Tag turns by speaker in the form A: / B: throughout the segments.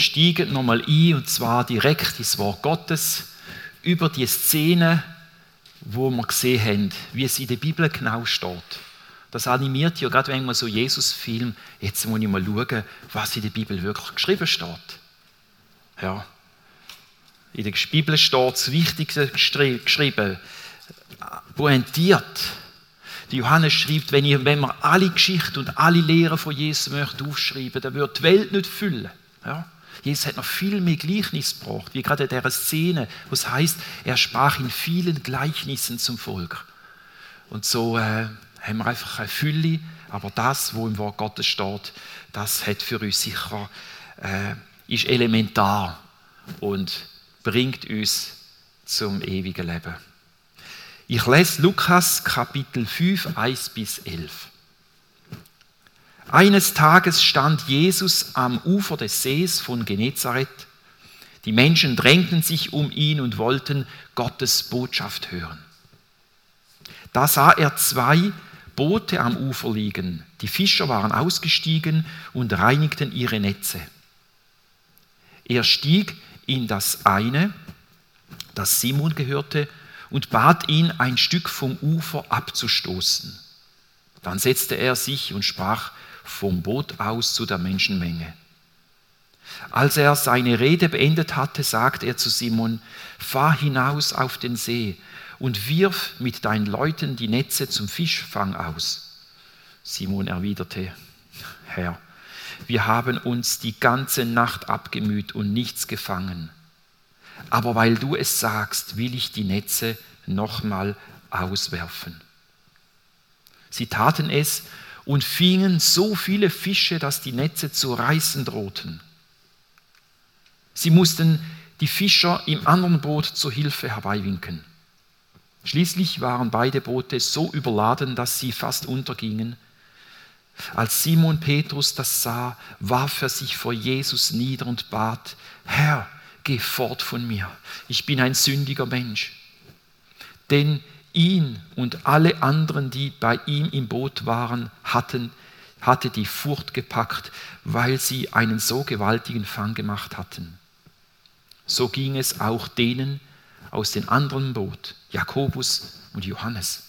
A: steigen nochmal ein, und zwar direkt ins Wort Gottes, über die Szene, wo wir gesehen haben, wie es in der Bibel genau steht. Das animiert ja gerade, wenn man so Jesus-Film, jetzt muss ich mal schauen, was in der Bibel wirklich geschrieben steht. Ja. In der Bibel steht das Wichtigste geschrieben, pointiert. Johannes schreibt, wenn man alle Geschichten und alle Lehren von Jesus möchte aufschreiben, dann wird die Welt nicht füllen. Ja? Jesus hat noch viel mehr Gleichnis gebracht, wie gerade in dieser Szene, wo es heisst, er sprach in vielen Gleichnissen zum Volk. Und so haben wir einfach eine Fülle, aber das, was im Wort Gottes steht, das hat für uns sicher, ist elementar und bringt uns zum ewigen Leben. Ich lese Lukas Kapitel 5, 1-11. Eines Tages stand Jesus am Ufer des Sees von Genezareth. Die Menschen drängten sich um ihn und wollten Gottes Botschaft hören. Da sah er 2 Boote am Ufer liegen. Die Fischer waren ausgestiegen und reinigten ihre Netze. Er stieg in das eine, das Simon gehörte, und bat ihn, ein Stück vom Ufer abzustoßen. Dann setzte er sich und sprach vom Boot aus zu der Menschenmenge. Als er seine Rede beendet hatte, sagte er zu Simon, fahr hinaus auf den See und wirf mit deinen Leuten die Netze zum Fischfang aus. Simon erwiderte, Herr, wir haben uns die ganze Nacht abgemüht und nichts gefangen. Aber weil du es sagst, will ich die Netze nochmal auswerfen. Sie taten es und fingen so viele Fische, dass die Netze zu reißen drohten. Sie mussten die Fischer im anderen Boot zur Hilfe herbeiwinken. Schließlich waren beide Boote so überladen, dass sie fast untergingen. Als Simon Petrus das sah, warf er sich vor Jesus nieder und bat, Herr, geh fort von mir, ich bin ein sündiger Mensch. Denn ihn und alle anderen, die bei ihm im Boot waren, hatte die Furcht gepackt, weil sie einen so gewaltigen Fang gemacht hatten. So ging es auch denen aus dem anderen Boot, Jakobus und Johannes.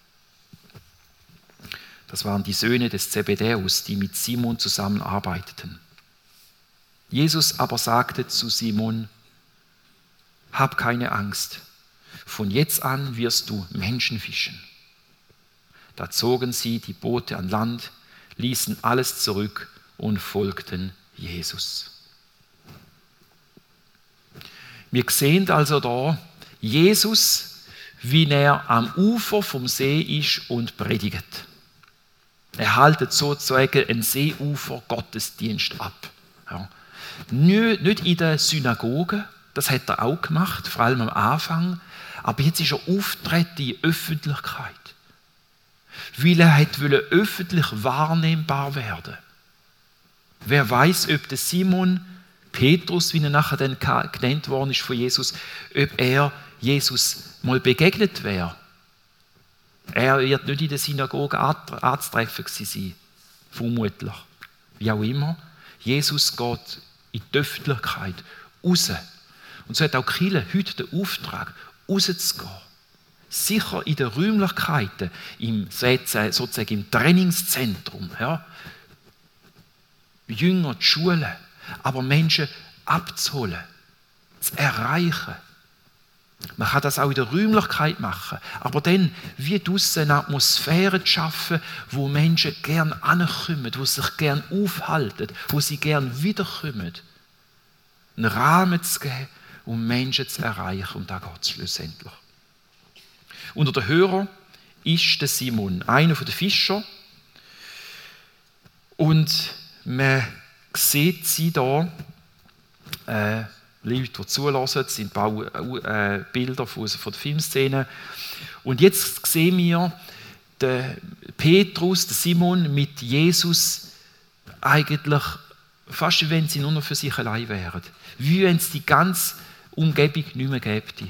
A: Das waren die Söhne des Zebedäus, die mit Simon zusammenarbeiteten. Jesus aber sagte zu Simon, hab keine Angst, von jetzt an wirst du Menschen fischen. Da zogen sie die Boote an Land, ließen alles zurück und folgten Jesus. Wir sehen also da Jesus, wie er am Ufer vom See ist und predigt. Er haltet sozusagen einen Seeufer-Gottesdienst ab. Ja. Nicht in der Synagoge, das hat er auch gemacht, vor allem am Anfang, aber jetzt ist er auftreten in die Öffentlichkeit, weil er wollte öffentlich wahrnehmbar werden. Wer weiß, ob der Simon Petrus, wie er nachher dann genannt worden ist von Jesus, ob er Jesus mal begegnet wäre. Er wird nicht in der Synagoge anzutreffen sein, vermutlich. Wie auch immer, Jesus geht in die Öffentlichkeit raus. Und so hat auch Kirche heute den Auftrag, rauszugehen. Sicher in den Räumlichkeiten, sozusagen im Trainingszentrum. Ja. Jünger, die Schulen, aber Menschen abzuholen, zu erreichen. Man kann das auch in der Räumlichkeit machen, aber dann wie draussen eine Atmosphäre zu schaffen, wo Menschen gern ankommen, wo sie sich gern aufhalten, wo sie gern wiederkommen. Einen Rahmen zu geben, um Menschen zu erreichen, und da geht es schlussendlich. Unter den Hörern ist der Simon, einer der Fischer, und man sieht sie da, Leute, die zulassen, das sind Bilder von der Filmszene. Und jetzt sehen wir den Petrus, den Simon mit Jesus eigentlich fast wie wenn sie nur noch für sich allein wären. Wie wenn es die ganze Umgebung nicht mehr gäbe.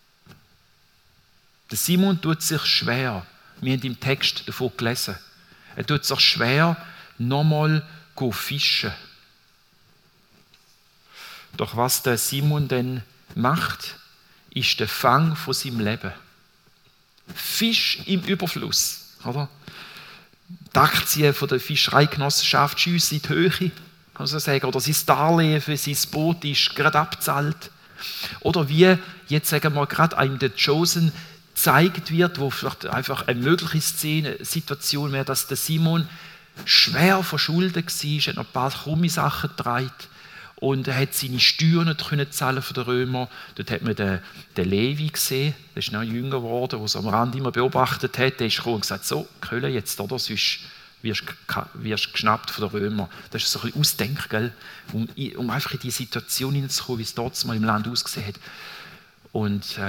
A: Der Simon tut sich schwer. Wir haben im Text davon gelesen. Er tut sich schwer, nochmal fischen. Doch was der Simon dann macht, ist der Fang von seinem Leben. Fisch im Überfluss, oder? Die Aktien von der Fischereigenossenschaft schiessen in die Höhe, kann man so sagen. Oder sein Darlehen für sein Boot ist gerade abgezahlt. Oder wie, jetzt sagen wir gerade einem der Chosen gezeigt wird, wo vielleicht einfach eine mögliche Situation wäre, dass der Simon schwer verschuldet war, hat noch ein paar krumme Sachen getragen und er hat seine Steuern nicht zahlen von den Römern. Dort hat man den Levi gesehen, der ist noch jünger geworden, der es am Rand immer beobachtet hat. Der ist gekommen und gesagt, so, Kölle jetzt, oder? Sonst wirst du geschnappt von den Römern. Das ist so ein bisschen Ausdenken, gell? Um einfach in die Situation hineinzukommen, wie es dort mal im Land ausgesehen hat. Und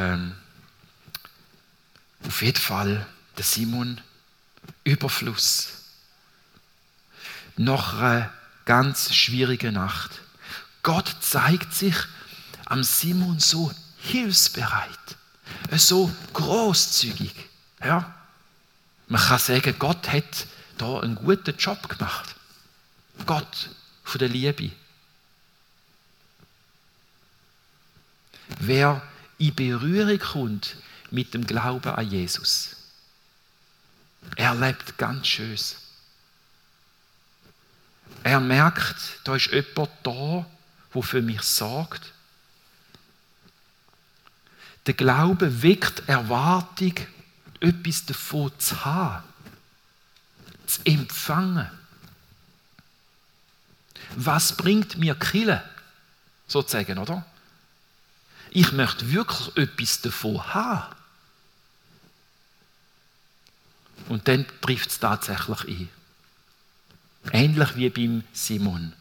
A: auf jeden Fall der Simon, Überfluss. Nach einer ganz schwierigen Nacht. Gott zeigt sich am Simon so hilfsbereit, so großzügig. Ja? Man kann sagen, Gott hat da einen guten Job gemacht. Gott von der Liebe. Wer in Berührung kommt mit dem Glauben an Jesus, erlebt ganz Schönes. Er merkt, da ist jemand da, der für mich sorgt. Der Glaube weckt Erwartung, etwas davon zu haben, zu empfangen. Was bringt mir Kirche, sozusagen, oder? Ich möchte wirklich etwas davon haben. Und dann trifft es tatsächlich ein. Ähnlich wie beim Simon.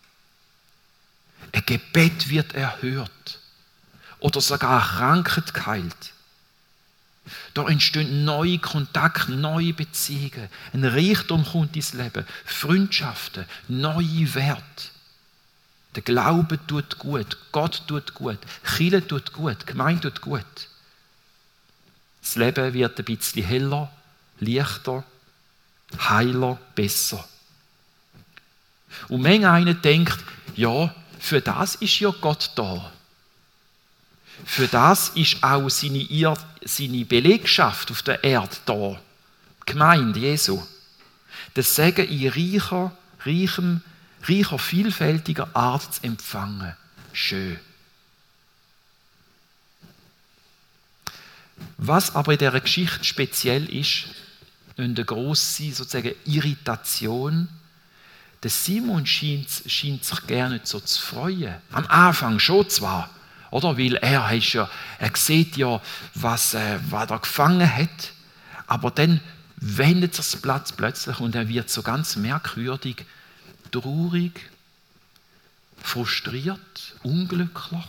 A: Ein Gebet wird erhört oder sogar Krankheit geheilt. Da entstehen neue Kontakte, neue Beziehungen. Ein Reichtum kommt ins Leben, Freundschaften, neue Werte. Der Glaube tut gut, Gott tut gut, Kirche tut gut, Gemeinde tut gut. Das Leben wird ein bisschen heller, leichter, heiler, besser. Und manch einer denkt, ja, für das ist ja Gott da. Für das ist auch seine Belegschaft auf der Erde da. Die Gemeinde Jesu. Das Segen in reicher, vielfältiger Art zu empfangen. Schön. Was aber in dieser Geschichte speziell ist, eine grosse sozusagen Irritation, der Simon scheint sich gerne nicht so zu freuen. Am Anfang schon zwar, oder? Weil er sieht ja, was er gefangen hat, aber dann wendet sich das Blatt plötzlich und er wird so ganz merkwürdig, traurig, frustriert, unglücklich.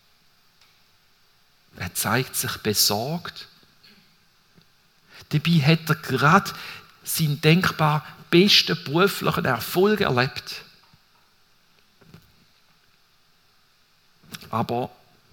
A: Er zeigt sich besorgt. Dabei hat er gerade seinen denkbar besten beruflichen Erfolg erlebt. Aber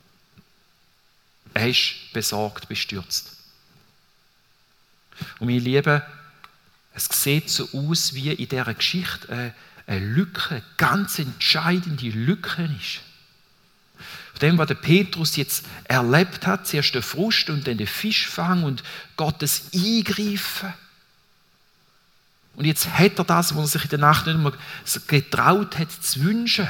A: er ist besorgt, bestürzt. Und meine Lieben, es sieht so aus, wie in dieser Geschichte eine Lücke, eine ganz entscheidende Lücke ist. Auf dem, was der Petrus jetzt erlebt hat, zuerst den Frust und dann den Fischfang und Gottes Eingreifen. Und jetzt hat er das, was er sich in der Nacht nicht mehr getraut hat, zu wünschen.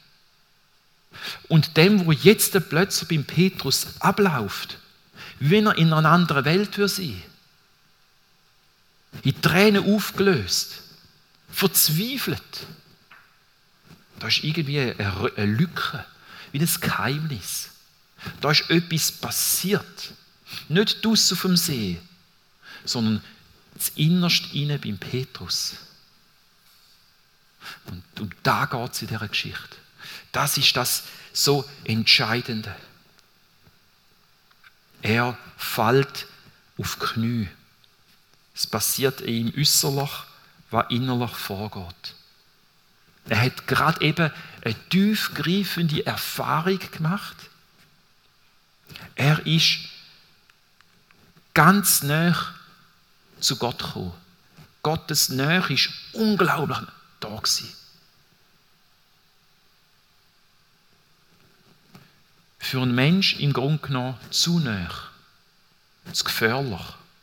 A: Und dem, wo jetzt plötzlich beim Petrus abläuft, wie wenn er in einer anderen Welt sein würde. In Tränen aufgelöst, verzweifelt. Da ist irgendwie eine Lücke, wie ein Geheimnis. Da ist etwas passiert. Nicht draussen auf dem See, sondern innerst innen beim Petrus. Und um da geht es in dieser Geschichte. Das ist das so Entscheidende. Er fällt auf die Knie. Es passiert ihm äußerlich, was innerlich vorgeht. Er hat gerade eben eine tiefgreifende Erfahrung gemacht. Er ist ganz nah zu Gott gekommen. Gottes Nähe war unglaublich da gewesen. für einen Menschen im Grunde genommen zu nah, zu gefährlich.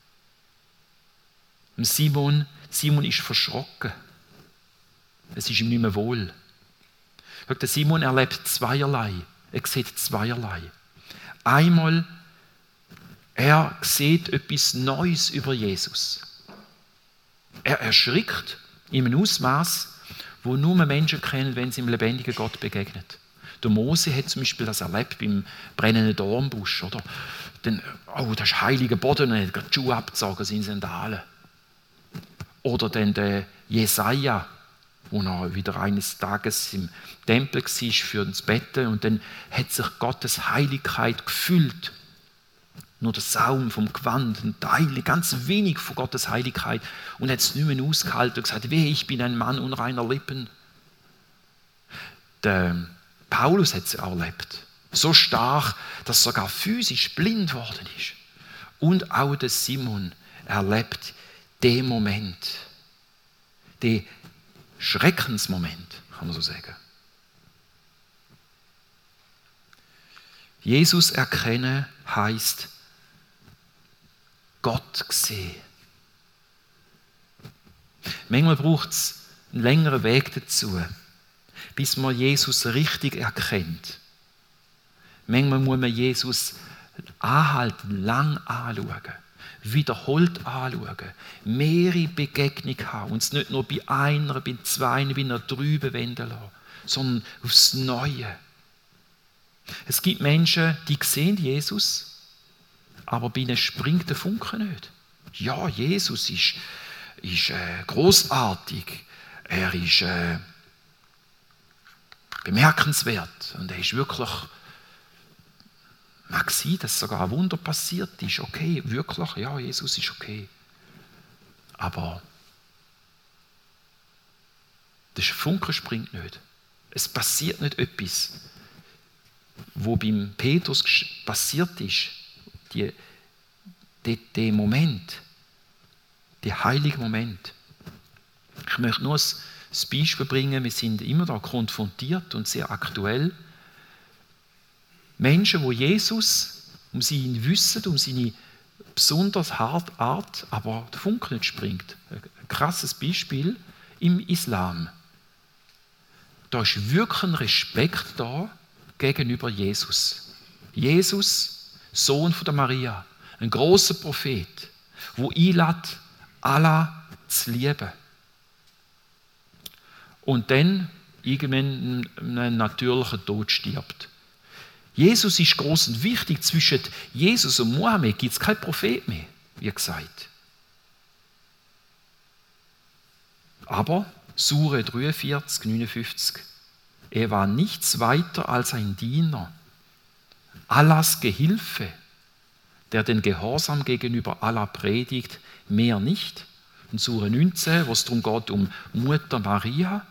A: Simon ist verschrocken. Es ist ihm nicht mehr wohl. Der Simon erlebt zweierlei. Er sieht zweierlei. Einmal, er sieht etwas Neues über Jesus. Er erschrickt in einem Ausmaß, wo nur Menschen kennen, wenn sie dem lebendigen Gott begegnet. Der Mose hat zum Beispiel das erlebt beim brennenden Dornbusch. Oder? Das ist heiliger Boden, und er hat die Schuhe abgezogen, seine Sandalen. Oder dann der Jesaja, wo er wieder eines Tages im Tempel war für das Betten, und dann hat sich Gottes Heiligkeit gefüllt. Nur der Saum vom Gewand, ein Teil, ganz wenig von Gottes Heiligkeit, und hat es nicht mehr ausgehalten und gesagt, wehe, ich bin ein Mann unreiner Lippen. Der Paulus hat es erlebt. So stark, dass er sogar physisch blind worden ist. Und auch der Simon erlebt den Moment, den Schreckensmoment, kann man so sagen. Jesus erkennen heisst Gott sehen. Manchmal braucht es einen längeren Weg dazu, bis man Jesus richtig erkennt. Manchmal muss man Jesus anhalten, lang anschauen, wiederholt anschauen, mehrere Begegnungen haben, und es nicht nur bei einer, bei zwei, bei einer drüben wenden lassen, sondern aufs Neue. Es gibt Menschen, die sehen Jesus, aber bei ihnen springt der Funke nicht. Ja, Jesus ist großartig, er ist bemerkenswert und er ist wirklich, mag sein, dass sogar ein Wunder passiert ist, okay, wirklich, ja, Jesus ist okay. Aber der Funke springt nicht. Es passiert nicht etwas, wo beim Petrus passiert ist, der Moment, der heilige Moment. Ich möchte nur ein Beispiel bringen, wir sind immer da konfrontiert und sehr aktuell. Menschen, die Jesus um seinen Wissen, um seine besonders harte Art, aber der Funke nicht springt. Ein krasses Beispiel im Islam. Da ist wirklich ein Respekt da gegenüber Jesus. Jesus, Sohn von der Maria, ein großer Prophet, der einlädt, Allah zu lieben. Und dann irgendwann einen natürlichen Tod stirbt. Jesus ist groß und wichtig. Zwischen Jesus und Mohammed gibt es keinen Prophet mehr, wie gesagt. Aber Sure 43, 59. Er war nichts weiter als ein Diener, Allahs Gehilfe, der den Gehorsam gegenüber Allah predigt, mehr nicht. In Sure 19, wo es darum geht, um Mutter Maria,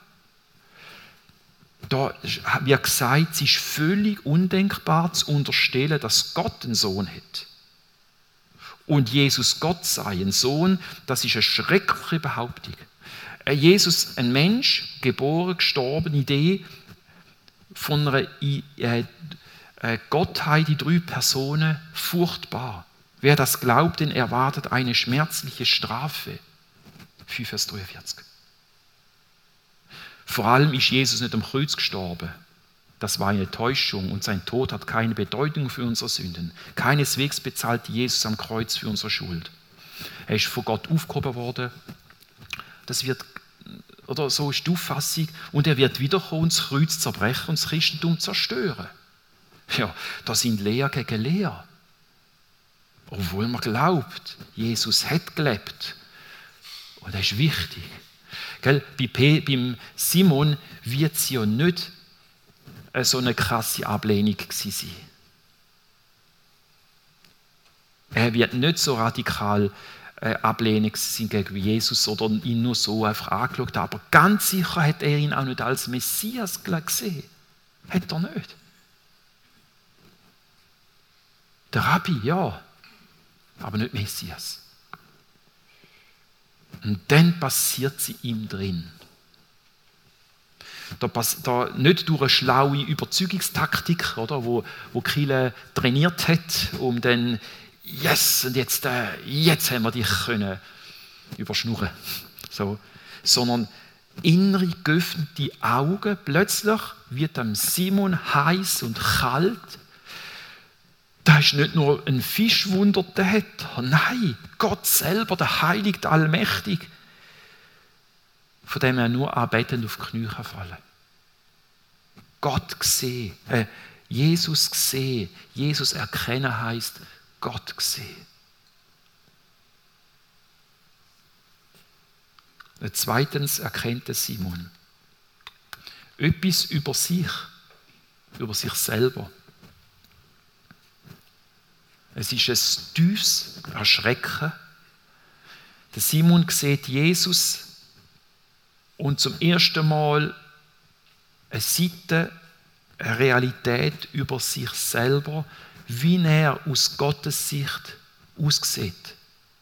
A: da wird gesagt, es ist völlig undenkbar zu unterstellen, dass Gott einen Sohn hat. Und Jesus Gott sei ein Sohn, das ist eine schreckliche Behauptung. Jesus, ein Mensch, geboren, gestorben, Idee von einer Gottheit, die drei Personen, furchtbar. Wer das glaubt, den erwartet eine schmerzliche Strafe. 5 Vers 43. Vor allem ist Jesus nicht am Kreuz gestorben. Das war eine Täuschung und sein Tod hat keine Bedeutung für unsere Sünden. Keineswegs bezahlt Jesus am Kreuz für unsere Schuld. Er ist von Gott aufgehoben worden. Das wird, oder so ist die Auffassung, und er wird wiederkommen, das Kreuz zerbrechen und das Christentum zerstören. Ja, das sind Lehr gegen Lehr. Obwohl man glaubt, Jesus hat gelebt. Und das ist wichtig. Gell? Beim Simon wird es ja nicht so eine krasse Ablehnung gewesen sein. Er wird nicht so radikal ablehnend sein gegen Jesus oder ihn nur so einfach angeschaut, aber ganz sicher hat er ihn auch nicht als Messias gesehen. Hat er nicht. Der Rabbi, ja, aber nicht Messias. Und dann passiert sie ihm drin. Nicht durch eine schlaue Überzeugungstaktik, oder, wo Kirche trainiert hat, um dann, yes, und jetzt haben wir dich können überschnurren. So. Sondern innere geöffnete Augen. Plötzlich wird dem Simon heiß und kalt. Da ist nicht nur ein Fischwunder dahinter. Nein, Gott selber, der Heilige, der Allmächtige, von dem er nur anbetend auf die Knie fallen kann. Gott sehen, Jesus sehen, Jesus erkennen heisst Gott sehen. Zweitens erkennt Simon etwas über sich selber. Es ist ein tiefes Erschrecken. Der Simon sieht Jesus und zum ersten Mal eine Seite, eine Realität über sich selber, wie er aus Gottes Sicht aussieht.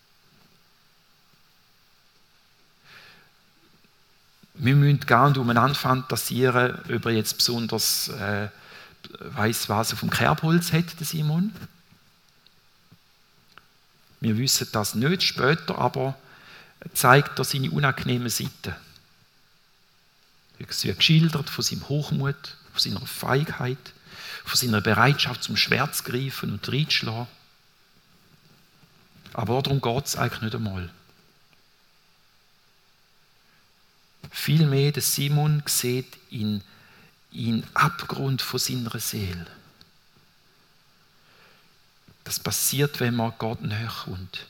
A: Wir müssen gar nicht umeinander fantasieren, ob er jetzt besonders weiss, was er vom Kerbholz hat, der Simon. Wir wissen das nicht, später aber zeigt er seine unangenehmen Seiten. Es wird geschildert von seinem Hochmut, von seiner Feigheit, von seiner Bereitschaft zum Schwert zu greifen und reinzuschlagen. Aber darum geht es eigentlich nicht einmal. Vielmehr, der Simon sieht in Abgrund von seiner Seele. Das passiert, wenn man Gott näher kommt.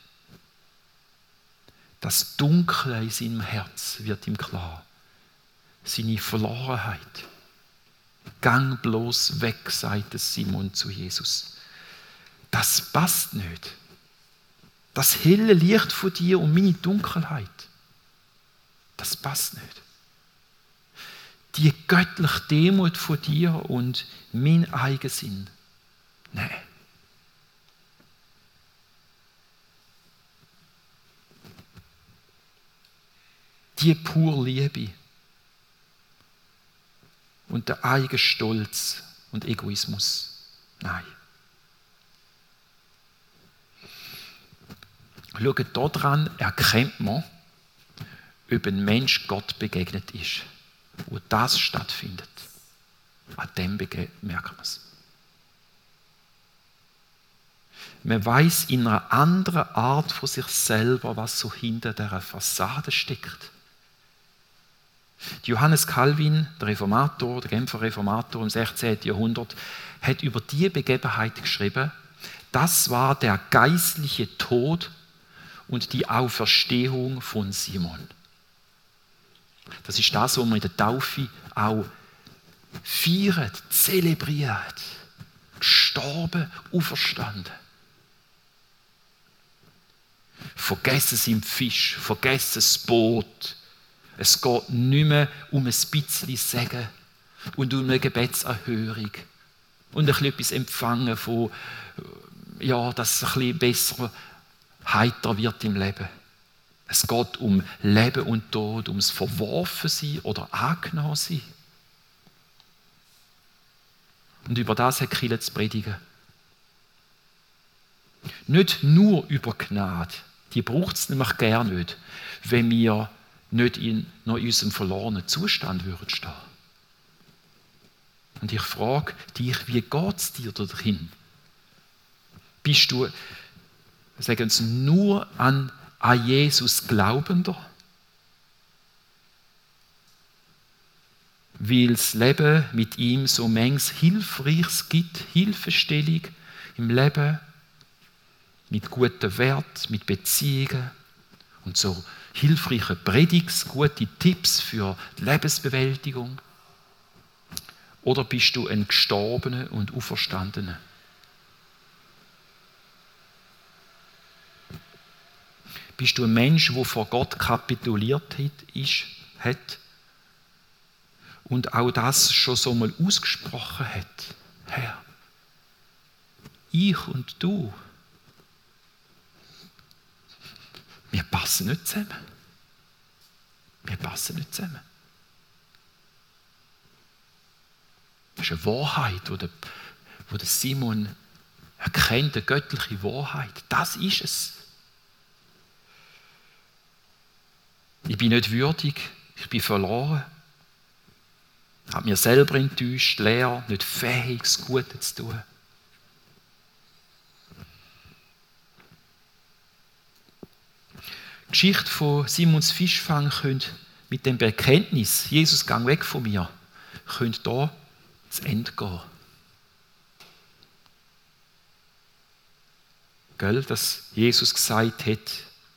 A: Das Dunkle in seinem Herz wird ihm klar. Seine Verlorenheit. Gang bloß weg, sagt Simon zu Jesus. Das passt nicht. Das helle Licht von dir und meine Dunkelheit. Das passt nicht. Die göttliche Demut von dir und mein Eigensinn. Nein. Die pure Liebe und der eigene Stolz und Egoismus. Nein. Schaut, daran erkennt man, ob ein Mensch Gott begegnet ist. Wo das stattfindet, an dem merkt man es. Man weiss in einer anderen Art von sich selber, was so hinter dieser Fassade steckt. Johannes Calvin, der Genfer Reformator im 16. Jahrhundert, hat über diese Begebenheit geschrieben, das war der geistliche Tod und die Auferstehung von Simon. Das ist das, was man in der Taufe auch feiert, zelebriert. Gestorben, auferstanden. Vergessen Sie den Fisch, vergessen das Boot. Es geht nicht mehr um ein bisschen Segen und um eine Gebetserhörung und ein bisschen etwas empfangen von, ja, dass es ein bisschen besser, heiter wird im Leben. Es geht um Leben und Tod, ums Verworfensein oder Angenommensein. Und über das hat Kirche zu predigen. Nicht nur über Gnade, die braucht es nämlich gar nicht, wenn wir nicht in unserem verlorenen Zustand würden stehen. Und ich frage dich, wie geht es dir da drin? Bist du, sagen uns, nur an Jesus Glaubender? Weil das Leben mit ihm so manches Hilfreiches gibt, Hilfestellung im Leben, mit guten Werten, mit Beziehungen und so hilfreiche Predigts, gute Tipps für die Lebensbewältigung? Oder bist du ein Gestorbener und Auferstandener? Bist du ein Mensch, der vor Gott kapituliert hat und auch das schon so mal ausgesprochen hat? Herr, ich und du, wir passen nicht zusammen. Wir passen nicht zusammen. Das ist eine Wahrheit, wo der Simon erkennt, eine göttliche Wahrheit. Das ist es. Ich bin nicht würdig, ich bin verloren. Ich habe mir selber enttäuscht, leer, nicht fähig, das Gute zu tun. Die Geschichte von Simons Fischfang könnte mit dem Bekenntnis, Jesus gang weg von mir, könnte hier zu Ende gehen. Gell, dass Jesus gesagt hat,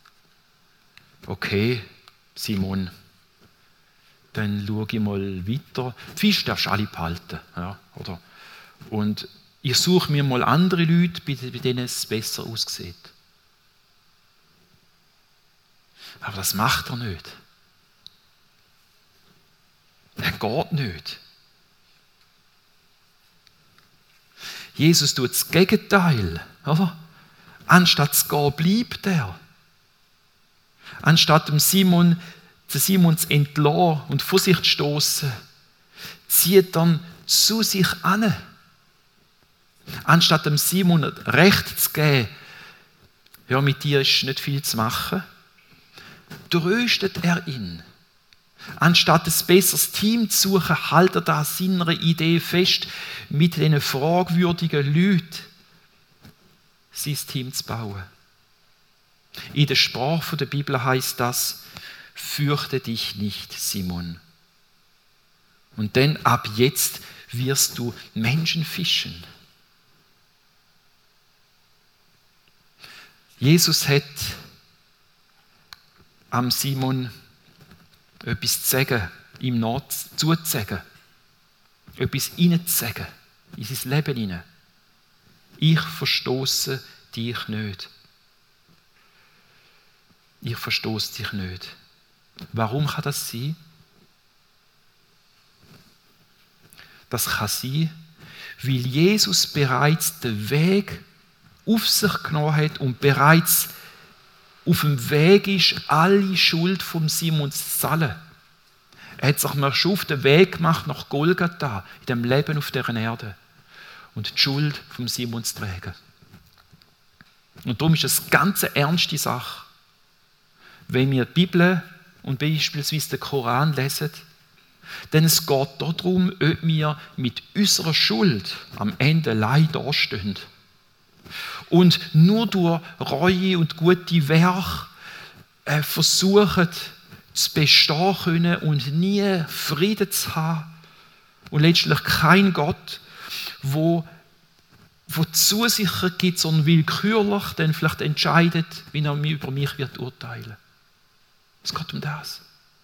A: okay, Simon, dann schaue ich mal weiter. Fisch darfst du alle behalten. Ja, oder? Und ich suche mir mal andere Leute, bei denen es besser aussieht. Aber das macht er nicht. Er geht nicht. Jesus tut das Gegenteil. Oder? Anstatt zu gehen, bleibt er. Anstatt dem Simon zu entlassen und vor sich zu stoßen, zieht er zu sich an. Anstatt dem Simon Recht zu geben, ja, mit dir ist nicht viel zu machen, tröstet er ihn. Anstatt ein besseres Team zu suchen, hält er da seiner Idee fest, mit diesen fragwürdigen Leuten sein Team zu bauen. In der Sprache der Bibel heißt das: Fürchte dich nicht, Simon. Und dann ab jetzt wirst du Menschen fischen. Jesus hat am Simon etwas zu sagen, ihm zuzusagen, etwas hineinzusagen, in sein Leben hinein. Ich verstoße dich nicht. Ich verstoße dich nicht. Warum kann das sein? Das kann sein, weil Jesus bereits den Weg auf sich genommen hat und bereits auf dem Weg ist, alle Schuld vom Simon zu zahlen. Er hat sich mal schon auf den Weg gemacht nach Golgatha, in dem Leben auf dieser Erde, und die Schuld vom Simon zu tragen. Und darum ist es eine ganz ernste Sache, wenn wir die Bibel und beispielsweise den Koran lesen, denn es geht darum, ob wir mit unserer Schuld am Ende allein dastehen und nur durch Reue und gute Werke versuchen zu bestehen können und nie Frieden zu haben und letztlich kein Gott, wo Zusicher gibt, sondern willkürlich dann vielleicht entscheidet, wie er über mich wird urteilen. Es geht um das.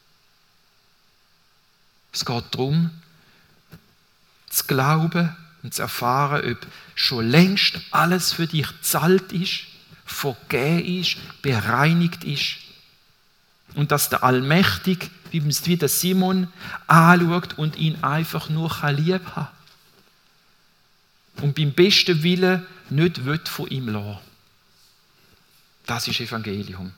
A: Es geht darum, zu glauben und zu erfahren, ob schon längst alles für dich gezahlt ist, vergeben ist, bereinigt ist. Und dass der Allmächtige, wie der Simon, anschaut und ihn einfach nur lieb haben kann. Und beim besten Willen nicht von ihm lassen. Das ist Evangelium.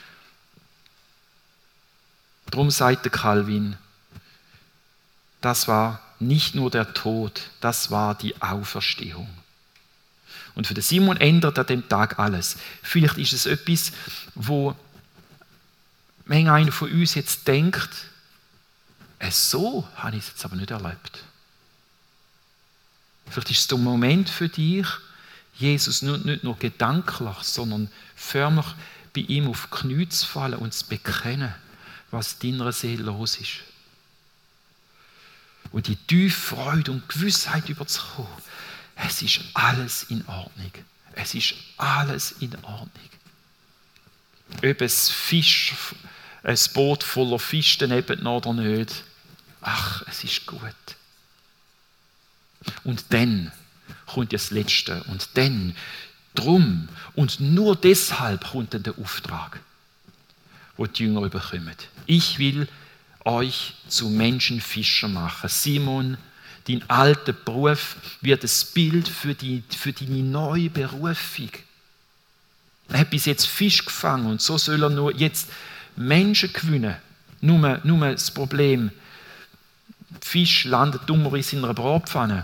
A: Darum sagt der Calvin, das war nicht nur der Tod, das war die Auferstehung. Und für den Simon ändert an dem Tag alles. Vielleicht ist es etwas, wo manch einer von uns jetzt denkt, so habe ich es jetzt aber nicht erlebt. Vielleicht ist es der Moment für dich, Jesus nicht nur gedanklich, sondern förmlich bei ihm auf die Knie zu fallen und zu bekennen, was in deiner Seele los ist. Und die tiefe Freude und Gewissheit überzukommen, es ist alles in Ordnung. Es ist alles in Ordnung. Ob ein Boot voller Fisch daneben oder nicht, ach, es ist gut. Und dann kommt das Letzte. Und dann, drum und nur deshalb kommt dann der Auftrag, wo die Jünger bekommen. Ich will euch zu Menschenfischer machen. Simon, dein alter Beruf wird ein Bild für deine neue Berufung. Er hat bis jetzt Fisch gefangen und so soll er nur jetzt Menschen gewinnen. Nur das Problem, Fisch landet dummerweise in einer Bratpfanne.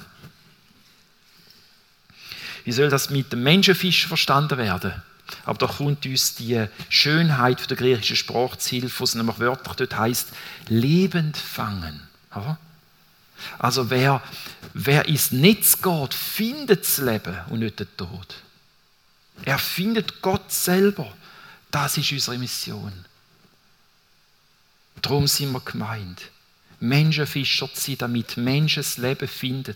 A: Wie soll das mit dem Menschenfisch verstanden werden? Aber da kommt uns die Schönheit der griechischen Sprache zu Hilfe, was nämlich wörtlich dort heisst, lebend fangen. Ja? Also wer ins Netz geht, findet das Leben und nicht den Tod. Er findet Gott selber. Das ist unsere Mission. Darum sind wir gemeint, Menschenfischer zu sein, damit Menschen das Leben finden.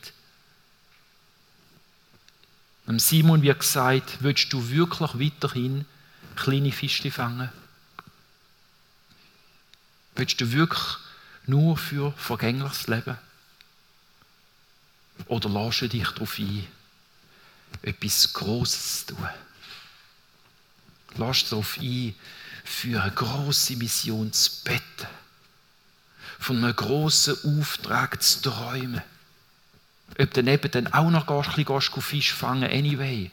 A: Dem Simon wird gesagt, willst du wirklich weiterhin kleine Fischchen fangen? Willst du wirklich nur für vergängliches Leben? Oder lässt du dich darauf ein, etwas Grosses zu tun? Lässt du darauf ein, für eine grosse Mission zu beten, von einem grossen Auftrag zu träumen. Ob du daneben dann auch noch ein bisschen Fisch fangen, anyway.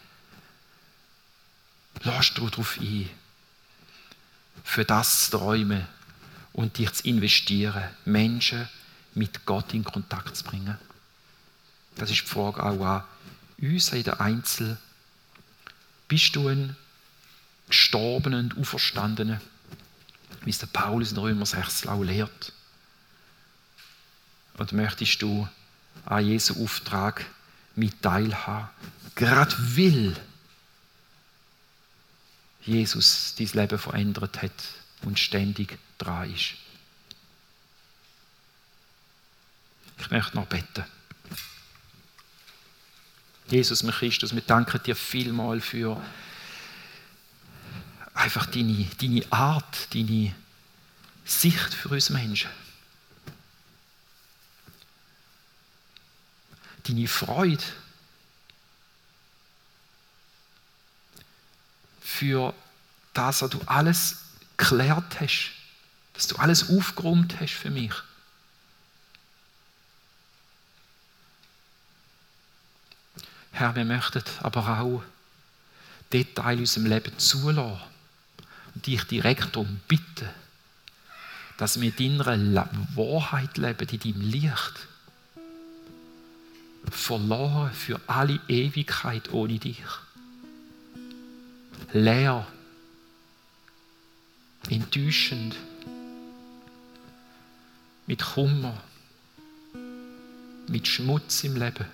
A: Lass dich darauf ein, für das zu träumen und dich zu investieren, Menschen mit Gott in Kontakt zu bringen. Das ist die Frage auch an uns in der Einzel. Bist du ein Gestorbener und Auferstandener, wie es der Paulus in Römer 6 auch lehrt? Oder möchtest du an Jesu Auftrag mit teilhaben, gerade weil Jesus dein Leben verändert hat und ständig dran ist? Ich möchte noch beten. Jesus, mein Christus, wir danken dir vielmal für einfach deine Art, deine Sicht für uns Menschen. Deine Freude für das, was du alles geklärt hast, dass du alles aufgeräumt hast für mich. Herr, wir möchten aber auch Details in unserem Leben zulassen und dich direkt darum bitten, dass wir in deiner Wahrheit leben, in deinem Licht. Verloren für alle Ewigkeit ohne dich. Leer, enttäuschend, mit Kummer, mit Schmutz im Leben,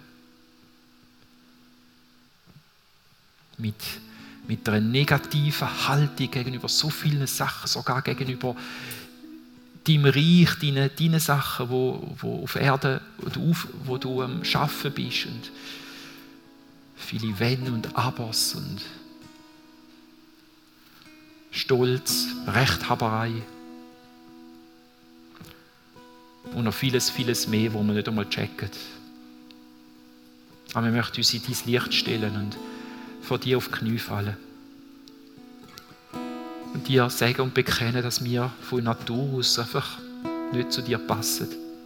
A: mit einer negativen Haltung gegenüber so vielen Sachen, sogar gegenüber deinem Reich, deinen Sachen, wo auf Erde, wo du am Arbeiten bist und viele Wenn und Abers und Stolz, Rechthaberei und noch vieles, vieles mehr, wo wir nicht einmal checken. Aber wir möchten uns in dein Licht stellen und vor dir auf die Knie fallen. Und dir sagen und bekennen, dass wir von Natur aus einfach nicht zu dir passen.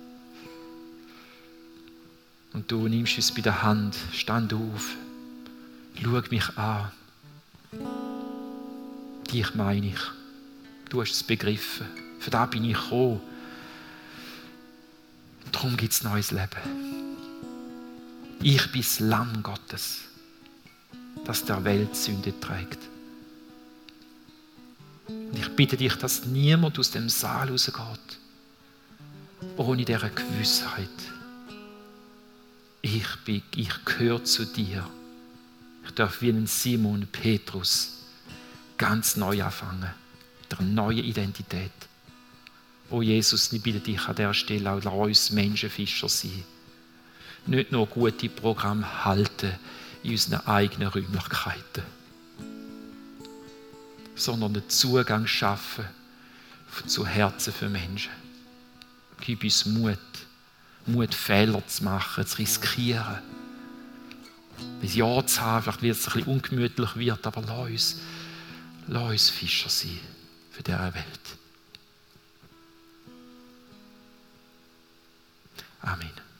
A: Und du nimmst uns bei der Hand, stand auf, schau mich an. Dich meine ich. Du hast es begriffen. Für das bin ich gekommen. Darum gibt es neues Leben. Ich bin das Lamm Gottes, das der Welt Sünde trägt. Und ich bitte dich, dass niemand aus dem Saal rausgeht, ohne diese Gewissheit. Ich gehöre zu dir. Ich darf wie ein Simon Petrus ganz neu anfangen, mit einer neuen Identität. Oh Jesus, ich bitte dich an dieser Stelle auch, lass uns Menschenfischer sein. Nicht nur gute Programme halten in unseren eigenen Räumlichkeiten, sondern den Zugang schaffen zu Herzen für Menschen. Gib uns Mut, Fehler zu machen, zu riskieren. Ein Ja zu haben, vielleicht wird es ein bisschen ungemütlich wird, aber lass uns Fischer sein für diese Welt. Amen.